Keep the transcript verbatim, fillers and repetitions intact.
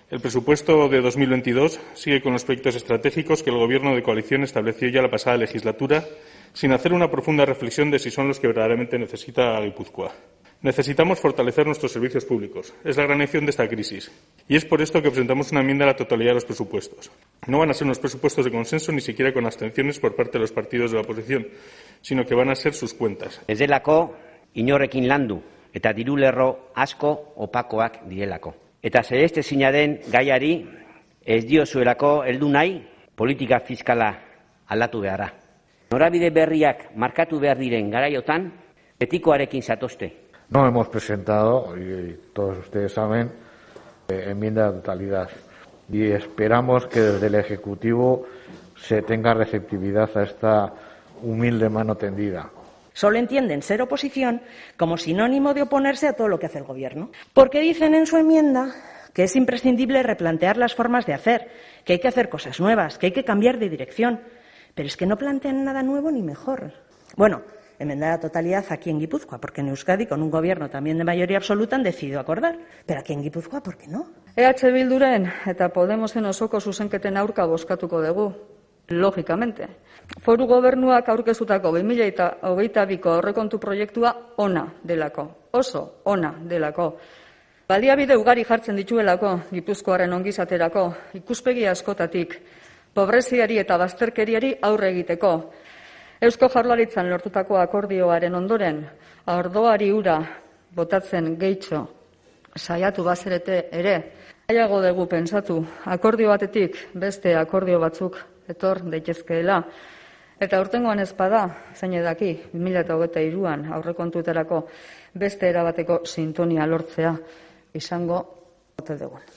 El presupuesto de dos mil veintidós sigue con los proyectos estratégicos que el Gobierno de coalición estableció ya la pasada legislatura, sin hacer una profunda reflexión de si son los que verdaderamente necesita Guipúzcoa. Necesitamos fortalecer nuestros servicios públicos. Es la gran lección de esta crisis. Y es por esto que presentamos una enmienda a la totalidad de los presupuestos. No van a ser unos presupuestos de consenso, ni siquiera con abstenciones por parte de los partidos de la oposición, sino que van a ser sus cuentas. Ez delako inorekin landu eta diru lerro asko opakoak direlako. Eta zeleste zina den gaiari ez diozuelako heldu nahi politika fiskala aldatu beharra. Norabide berriak markatu behar diren garaiotan betikoarekin zatozte. No hemos presentado, y todos ustedes saben, eh, enmienda de totalidad. Y esperamos que desde el Ejecutivo se tenga receptividad a esta humilde mano tendida. Solo entienden ser oposición como sinónimo de oponerse a todo lo que hace el Gobierno. Porque dicen en su enmienda que es imprescindible replantear las formas de hacer, que hay que hacer cosas nuevas, que hay que cambiar de dirección. Pero es que no plantean nada nuevo ni mejor. Bueno, enmendar a la totalidad aquí en Guipúzcoa, porque en Euskadi, con un gobierno también de mayoría absoluta, han decidido acordar. Pero aquí en Guipúzcoa, ¿por qué no? E H Bilduren eta Podemosen osoko zuzenketen aurka bozkatuko dugu, logikamente. Foru gobernuak aurkezutako bi mila hogeita biko aurrekontu proiektua ona delako, oso ona delako. Baliabide ugari jartzen dituelako Gipuzkoaren ongizaterako, ikuspegi askotatik, pobreziari eta bazterkeriari aurre egiteko. Eusko Jaurlaritzan lortutako akordioaren ondoren, ardoari ura botatzen gehitxo saiatu bazerete ere, nahiago dugu pentsatu akordio batetik beste akordio batzuk etor daitezkeela. Eta urtengoan ez bada, zein edaki, bi mila hogeita hiruan aurrekontuetarako beste erabateko sintonia lortzea izango ote dugu.